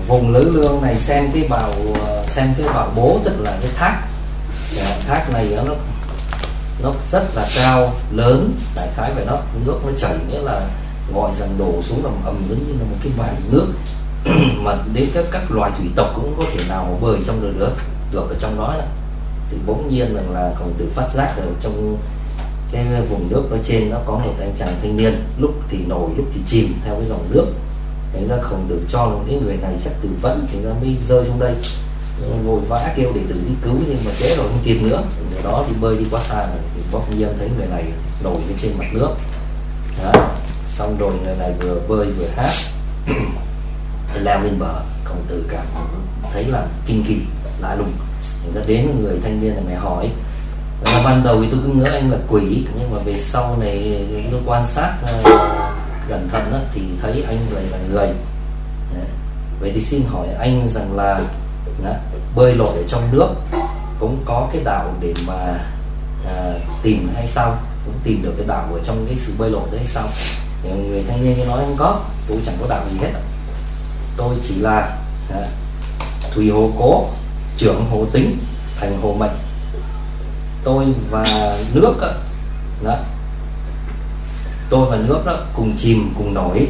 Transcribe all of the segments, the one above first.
vùng Lữ Lương này xem cái bảo bố, tức là cái thác. Thác này nó rất là cao lớn, đại khái vậy đó, nước nó chảy, nghĩa là gọi rằng đổ xuống ầm giống như là một cái màn nước mà đến các loài thủy tộc cũng có thể nào bơi trong được ở trong đó này. Thì bỗng nhiên là Khổng Tử phát giác ở trong cái vùng nước ở trên nó có một anh chàng thanh niên, lúc thì nổi lúc thì chìm theo cái dòng nước. Thành ra Khổng Tử cho là cái người này chắc tự vẫn, thì ra mới rơi xuống đây, vội vã kêu đệ tử đi cứu, nhưng mà trễ rồi không kịp nữa. Từ đó thì bơi đi quá xa rồi, thì bỗng nhiên thấy người này nổi lên trên mặt nước. Đó. Xong rồi người này vừa bơi vừa hát leo lên bờ. Khổng Tử cảm thấy là kinh kỳ lạ lùng, ra đến người thanh niên này mày hỏi. Ban đầu thì tôi cứ ngỡ anh là quỷ, nhưng mà về sau này tôi quan sát cẩn thận đó, thì thấy anh lại là người. Vậy thì xin hỏi anh rằng là bơi lội ở trong nước cũng có cái đạo để mà tìm hay sao, cũng tìm được cái đạo ở trong cái sự bơi lội đấy hay sao? Thì người thanh niên nói không có, tôi chẳng có đạo gì hết, tôi chỉ là thủy hồ cố, trưởng hồ tính, thành hồ mệnh. Tôi và nước đó, tôi và nước đó cùng chìm cùng nổi,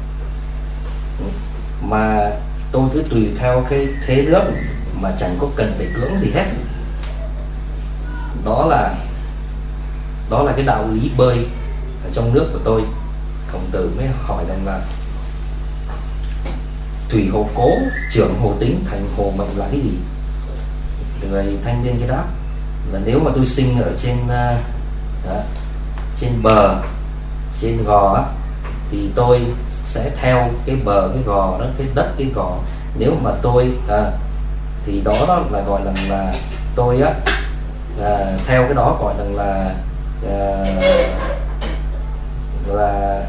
mà tôi cứ tùy theo cái thế nước mà chẳng có cần phải cưỡng gì hết. Đó là cái đạo lý bơi ở trong nước của tôi. Khổng Tử mới hỏi rằng là thủy hồ cố, trưởng hồ tính, thành hồ mệnh là cái gì? Người thanh niên cái đáp là nếu mà tôi sinh ở trên bờ, trên gò thì tôi sẽ theo cái bờ cái gò đó, cái đất cái gò. Nếu mà tôi thì đó là gọi là tôi theo cái đó gọi là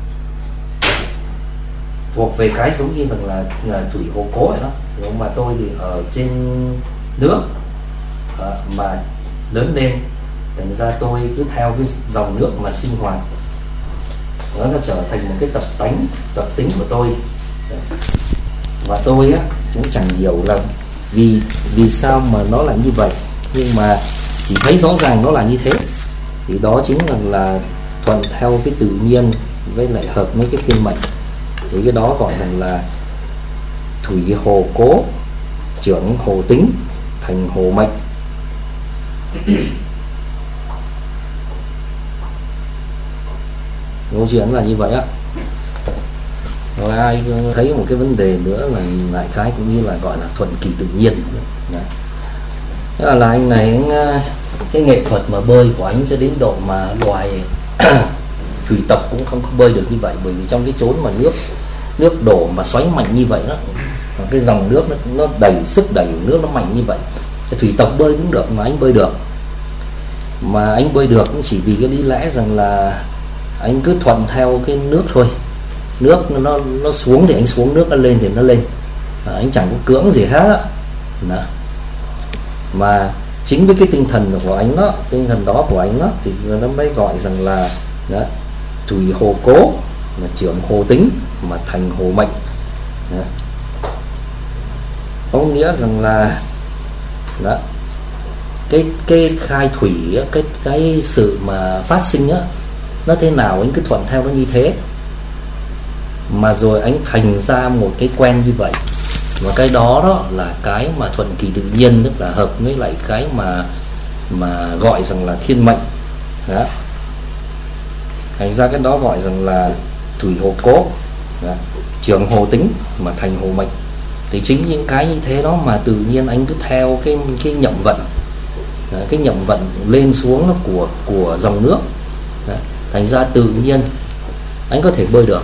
thuộc về cái giống như là thủy hồ cố vậy đó. Nhưng mà tôi thì ở trên nước mà lớn lên, thành ra tôi cứ theo cái dòng nước mà sinh hoạt, nó trở thành một cái tập tính của tôi. Và tôi cũng chẳng hiểu là vì sao mà nó là như vậy, nhưng mà chỉ thấy rõ ràng nó là như thế. Thì đó chính là thuận theo cái tự nhiên với lại hợp với cái thiên mệnh. Thì cái đó gọi là thủy hồ cố, trưởng hồ tính, thành hồ mệnh. Câu chuyện là như vậy á. Rồi ai thấy một cái vấn đề nữa là đại khái cũng như là gọi là thuận kỳ tự nhiên. Thế là anh này cái nghệ thuật mà bơi của anh cho đến độ mà loài thủy tộc cũng không có bơi được như vậy, bởi vì trong cái chốn mà nước đổ mà xoáy mạnh như vậy đó, cái dòng nước nó đầy sức đẩy nước nó mạnh như vậy, cái thủy tộc bơi cũng được mà anh bơi được. Mà anh bơi được cũng chỉ vì cái lý lẽ rằng là anh cứ thuận theo cái nước thôi. Nước nó xuống thì anh xuống, nước nó lên thì nó lên, anh chẳng có cưỡng gì hết đó. Mà chính với cái tinh thần của anh đó, tinh thần đó của anh đó, thì nó mới gọi rằng là đó, thủy hồ cố, mà trưởng hồ tính, mà thành hồ mệnh. Đó. Có nghĩa rằng là đó, cái khai thủy, cái sự mà phát sinh á, nó thế nào anh cứ thuận theo nó như thế, mà rồi anh thành ra một cái quen như vậy. Và cái đó là cái mà thuận kỳ tự nhiên, tức là hợp với lại cái mà gọi rằng là thiên mệnh đó. Thành ra cái đó gọi rằng là thủy hồ cố đó, trưởng hồ tính, mà thành hồ mệnh. Thì chính những cái như thế đó mà tự nhiên anh cứ theo cái nhậm vận đó, cái nhậm vận lên xuống của dòng nước đó. Thành ra tự nhiên anh có thể bơi được.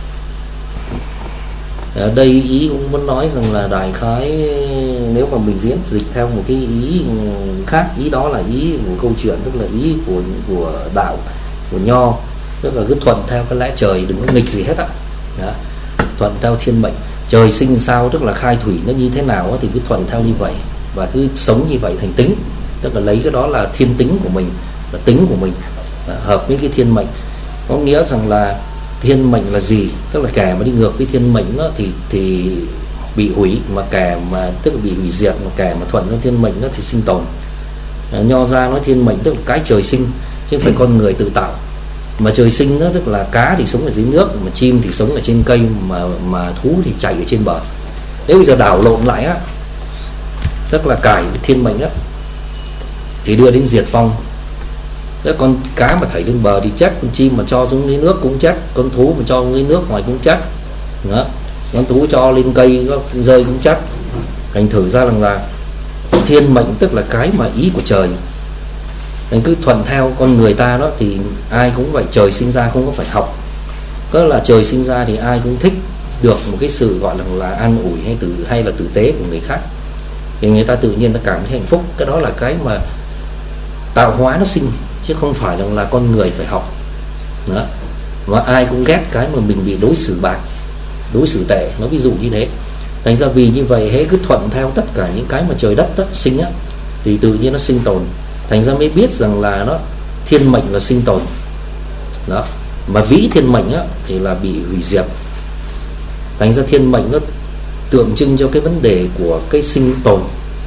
Ở đây ý cũng muốn nói rằng là đại khái nếu mà mình diễn dịch theo một cái ý khác, ý đó là ý của câu chuyện, tức là ý của đạo, của Nho, tức là cứ thuận theo cái lẽ trời, đừng có nghịch gì hết á. Thuận theo thiên mệnh, trời sinh sao, tức là khai thủy nó như thế nào á, thì cứ thuận theo như vậy và cứ sống như vậy thành tính, tức là lấy cái đó là thiên tính của mình, là tính của mình, hợp với cái thiên mệnh. Có nghĩa rằng là thiên mệnh là gì, tức là kẻ mà đi ngược với thiên mệnh đó, thì bị hủy, mà kẻ mà tức là bị hủy diệt, mà kẻ mà thuận theo thiên mệnh nó thì sinh tồn. Nho gia nói thiên mệnh tức là cái trời sinh chứ không phải con người tự tạo. Mà trời sinh nó tức là cá thì sống ở dưới nước, mà chim thì sống ở trên cây, mà thú thì chạy ở trên bờ. Nếu bây giờ đảo lộn lại á, tức là cải thiên mệnh á, thì đưa đến diệt vong. Thế con cá mà thảy lên bờ thì chết, con chim mà cho xuống dưới nước cũng chết, con thú mà cho xuống dưới nước ngoài cũng chết. Đó. Con thú cho lên cây nó rơi cũng chết. Thành thử ra rằng là thiên mệnh tức là cái mà ý của trời. Nên cứ thuận theo con người ta đó thì ai cũng vậy, trời sinh ra không có phải học. Có là trời sinh ra thì ai cũng thích được một cái sự gọi là an ủi hay là tử tế của người khác, thì người ta tự nhiên ta cảm thấy hạnh phúc. Cái đó là cái mà tạo hóa nó sinh, chứ không phải là con người phải học đó. Và ai cũng ghét cái mà mình bị đối xử bạc, đối xử tệ, nó ví dụ như thế. Thành ra vì như vậy hễ cứ thuận theo tất cả những cái mà trời đất sinh á, thì tự nhiên nó sinh tồn. Thành ra mới biết rằng là nó thiên mệnh là sinh tồn đó, mà vĩ thiên mệnh á thì là bị hủy diệt. Thành ra thiên mệnh nó tượng trưng cho cái vấn đề của cái sinh tồn.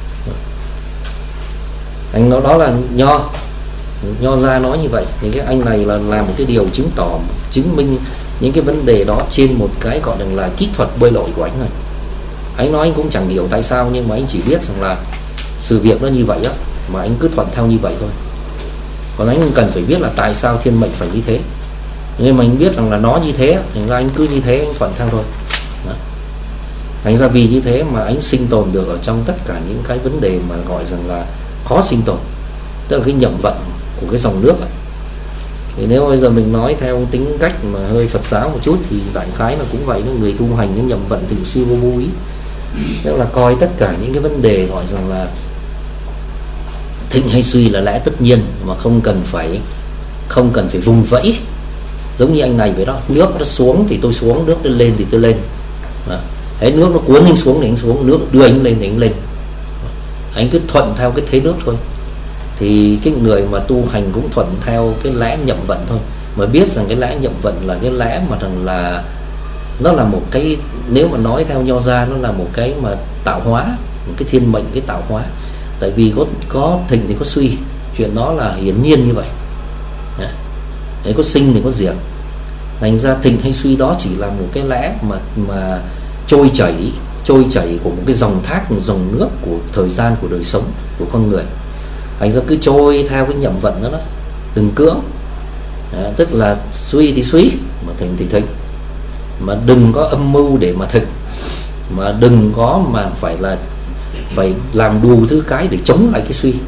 Anh nói đó là nho gia nói như vậy. Thì cái anh này là làm một cái điều chứng minh những cái vấn đề đó trên một cái gọi là kỹ thuật bơi lội của anh này. Anh nói anh cũng chẳng hiểu tại sao, nhưng mà anh chỉ biết rằng là sự việc nó như vậy á, mà anh cứ thuận theo như vậy thôi. Còn anh không cần phải biết là tại sao thiên mệnh phải như thế, nhưng mà anh biết rằng là nó như thế, thành ra anh cứ như thế anh thuận theo thôi đó. Thành ra vì như thế mà anh sinh tồn được ở trong tất cả những cái vấn đề mà gọi rằng là khó sinh tồn, tức là cái nhậm vận của cái dòng nước ấy. Thì nếu bây giờ mình nói theo tính cách mà hơi Phật giáo một chút thì đại khái là cũng vậy, người tu hành cái nhậm vận thường suy vô ý, tức là coi tất cả những cái vấn đề gọi rằng là thịnh hay suy là lẽ tất nhiên, mà không cần phải vùng vẫy. Giống như anh này vậy đó, nước nó xuống thì tôi xuống, nước nó lên thì tôi lên. Thế nước nó cuốn anh xuống thì anh xuống, nước đưa anh lên thì anh lên. Anh cứ thuận theo cái thế nước thôi. Thì cái người mà tu hành cũng thuận theo cái lẽ nhậm vận thôi, mà biết rằng cái lẽ nhậm vận là cái lẽ mà rằng là nó là một cái, nếu mà nói theo nho gia nó là một cái mà tạo hóa, một cái thiên mệnh, cái tạo hóa. Tại vì có thịnh thì có suy, chuyện đó là hiển nhiên như vậy. Đấy, có sinh thì có diệt. Thành ra thịnh hay suy đó chỉ là một cái lẽ mà trôi chảy của một cái dòng thác, một dòng nước của thời gian, của đời sống của con người. Thành ra cứ trôi theo cái nhậm vận đó, đừng cưỡng. Tức là suy thì suy, mà thịnh thì thịnh, mà đừng có âm mưu để mà thịnh, mà đừng có mà phải làm đủ thứ cái để chống lại cái suy.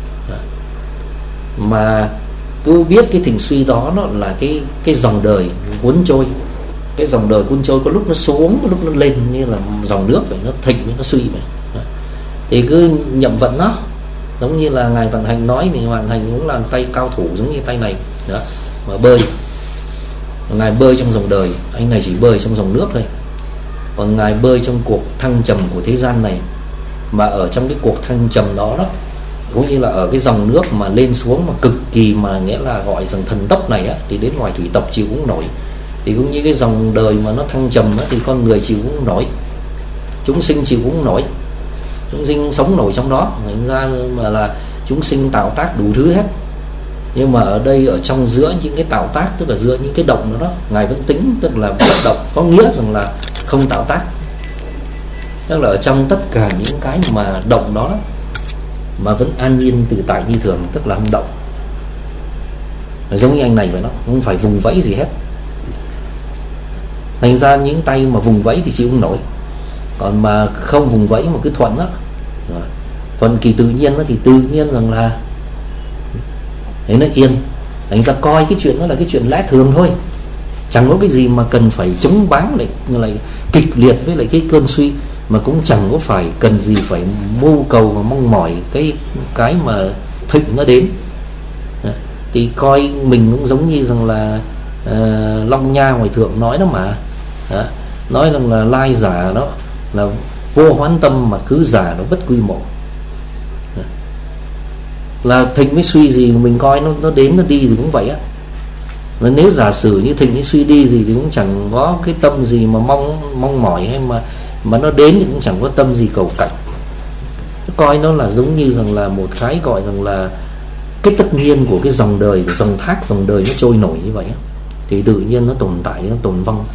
Mà cứ biết cái thịnh suy đó nó là cái dòng đời cuốn trôi. Cái dòng đời cuốn trôi có lúc nó xuống, có lúc nó lên, như là dòng nước vậy, nó thịnh nó suy vậy. Thì cứ nhậm vận nó, giống như là ngài Vạn Hành nói, thì Vạn Hành cũng là tay cao thủ giống như tay này đó, mà bơi. Ngài bơi trong dòng đời, anh này chỉ bơi trong dòng nước thôi. Còn ngài bơi trong cuộc thăng trầm của thế gian này, mà ở trong cái cuộc thăng trầm đó cũng như là ở cái dòng nước mà lên xuống mà cực kỳ, mà nghĩa là gọi rằng thần tốc này á, thì đến ngoài thủy tộc chịu cũng nổi. Thì cũng như cái dòng đời mà nó thăng trầm á, thì con người chịu cũng nổi, chúng sinh chịu cũng nổi, chúng sinh sống nổi trong đó. Thành ra mà là chúng sinh tạo tác đủ thứ hết. Nhưng mà ở đây, ở trong giữa những cái tạo tác, tức là giữa những cái động đó, ngài vẫn tính, tức là bất động, có nghĩa rằng là không tạo tác. Tức là ở trong tất cả những cái mà động đó, mà vẫn an nhiên tự tại như thường, tức là không động. Giống như anh này vậy đó, không phải vùng vẫy gì hết. Thành ra những tay mà vùng vẫy thì chịu không nổi, còn mà không vùng vẫy mà cứ thuận đó, thuận kỳ tự nhiên đó, thì tự nhiên rằng là đấy, nó yên. Thành ra coi cái chuyện đó là cái chuyện lẽ thường thôi, chẳng có cái gì mà cần phải chống bám lại kịch liệt với lại cái cơn suy, mà cũng chẳng có phải cần gì phải mưu cầu và mong mỏi cái mà thịnh nó đến. Thì coi mình cũng giống như rằng là Long Nha ngoài thượng nói đó mà, nói rằng là lai giả đó là vô hoán tâm, mà cứ giả nó bất quy mộ. Là thịnh với suy gì mình coi nó đến nó đi thì cũng vậy á. Nếu giả sử như thịnh với suy đi gì thì cũng chẳng có cái tâm gì mà mong mỏi hay mà mà nó đến thì cũng chẳng có tâm gì cầu cạnh, coi nó là giống như rằng là một cái gọi rằng là cái tất nhiên của cái dòng đời, của dòng thác, dòng đời nó trôi nổi như vậy thì tự nhiên nó tồn tại, nó tồn vong.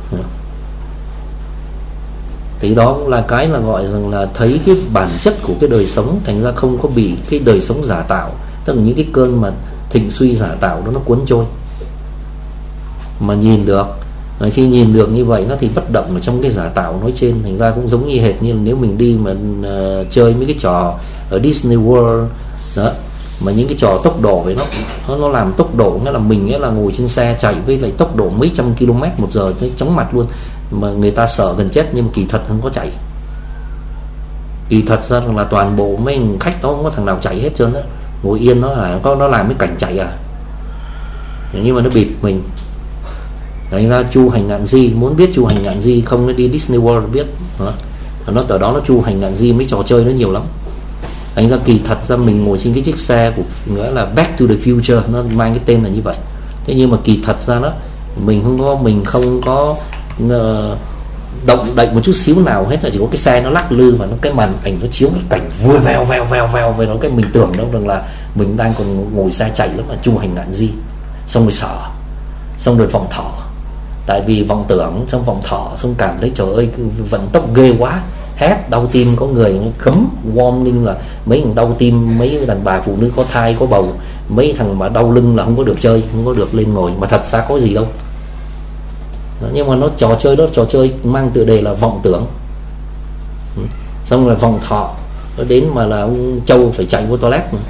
Thì đó cũng là cái là gọi rằng là thấy cái bản chất của cái đời sống, thành ra không có bị cái đời sống giả tạo, tức là những cái cơn mà thịnh suy giả tạo đó nó cuốn trôi, mà nhìn được. Và khi nhìn được như vậy nó thì bất động ở trong cái giả tạo nói trên. Thành ra cũng giống như hệt như là nếu mình đi mà chơi mấy cái trò ở Disney World đó, mà những cái trò tốc độ vậy nó làm tốc độ, nghĩa là mình nghĩa là ngồi trên xe chạy với lại tốc độ mấy trăm km một giờ cái chóng mặt luôn, mà người ta sợ gần chết, nhưng mà kỳ thật không có chạy. Kỳ thật ra là toàn bộ mấy khách đó không có thằng nào chạy hết trơn á, ngồi yên nó làm cái cảnh chạy à, nhưng mà nó bịp mình. Thành ra Chu Hành Ngạn Di, muốn biết Chu Hành Ngạn Di không, nó đi Disney World biết đó. Nó ở đó nó Chu Hành Ngạn Di, mấy trò chơi nó nhiều lắm. Thành ra kỳ thật ra mình ngồi trên cái chiếc xe của nghĩa là Back to the Future, nó mang cái tên là như vậy. Thế nhưng mà kỳ thật ra đó mình không có động đậy một chút xíu nào hết, là chỉ có cái xe nó lắc lư và nó cái màn ảnh nó chiếu cái cảnh vui vèo về nó, cái mình tưởng đâu rằng là mình đang còn ngồi xe chạy lắm, là Chu Hành Ngạn Di. Xong rồi sợ, xong rồi vọng thọ, tại vì vọng tưởng trong vọng thọ, xong cảm thấy trời ơi vận tốc ghê quá, hét đau tim, có người cấm warning là mấy thằng đau tim, mấy đàn bà phụ nữ có thai có bầu, mấy thằng mà đau lưng là không có được chơi, không có được lên ngồi, mà thật ra có gì đâu. Nhưng mà nó trò chơi mang tựa đề là vọng tưởng. Xong rồi vọng thọ, nó đến mà là ông Châu phải chạy vô toilet mà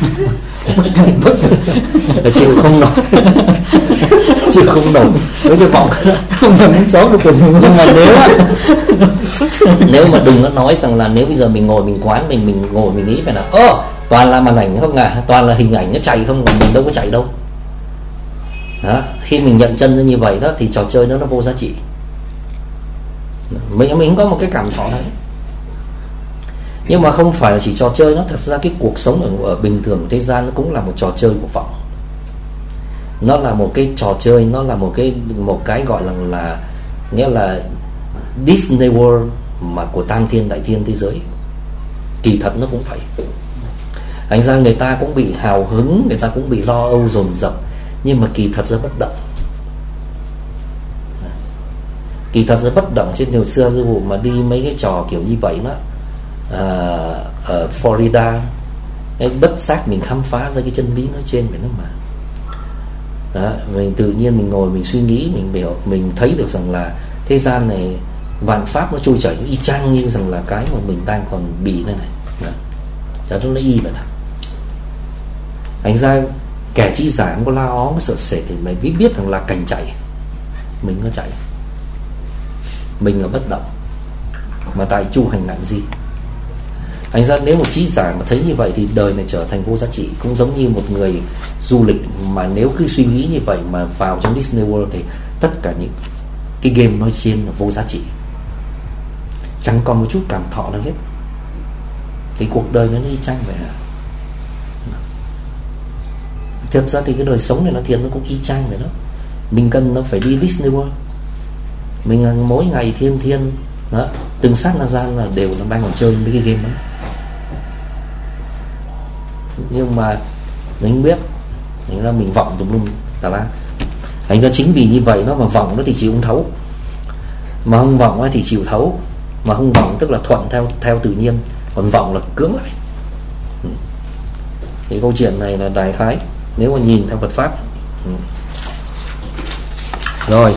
chịu không nổi chịu không nổi với cái vọng không nhầm đến số được. Nhưng mà nếu mà đừng có nói rằng là nếu bây giờ mình ngồi mình quán mình ngồi mình nghĩ phải là toàn là màn ảnh không à, toàn là hình ảnh nó chạy không, còn mình đâu có chạy đâu đó. Khi mình nhận chân ra như vậy đó thì trò chơi nó vô giá trị. Mình có một cái cảm thọ đấy. Nhưng mà không phải là chỉ trò chơi, nó thật ra cái cuộc sống ở bình thường thế gian nó cũng là một trò chơi của vọng. Nó là một cái trò chơi, nó là một cái gọi là nghĩa là Disney World mà của tam thiên đại thiên thế giới. Kỳ thật nó cũng vậy. Thành ra người ta cũng bị hào hứng, người ta cũng bị lo âu dồn dập, nhưng mà kỳ thật ra bất động. Kỳ thật ra bất động. Trên hồi xưa sư phụ mà đi mấy cái trò kiểu như vậy đó, ở Florida, bất giác mình khám phá ra cái chân lý nói trên vậy đó mà. Đó, mình tự nhiên mình ngồi mình suy nghĩ, mình thấy được rằng là thế gian này vạn pháp nó trôi chảy y chang như rằng là cái mà mình đang còn bị đây này. Chả cho nó y vậy nào. Thành ra kẻ trí giả không có la ó, có sợ sệt thì mày biết rằng là cảnh chạy, mình có chạy, mình là bất động, mà tại Chu Hành Ngạn Di. Thành ra nếu một trí giả mà thấy như vậy thì đời này trở thành vô giá trị. Cũng giống như một người du lịch mà nếu cứ suy nghĩ như vậy mà vào trong Disney World thì tất cả những cái game nói trên là vô giá trị, chẳng còn một chút cảm thọ nào hết. Thì cuộc đời nó y chang vậy à. Thật ra thì cái đời sống này nó thiệt nó cũng y chang vậy đó. Mình cần nó phải đi Disney World, mình mỗi ngày thiên đó, từng sát na gian là đều nó đang còn chơi mấy cái game đó. Nhưng mà mình không biết, thành ra mình vọng tùm lum tà la. Thành ra chính vì như vậy nó mà vọng nó thì chịu không thấu, mà không vọng thì chịu thấu. Mà không vọng tức là thuận theo tự nhiên, còn vọng là cưỡng lại. Thì câu chuyện này là đại khái nếu mà nhìn theo Phật pháp. Rồi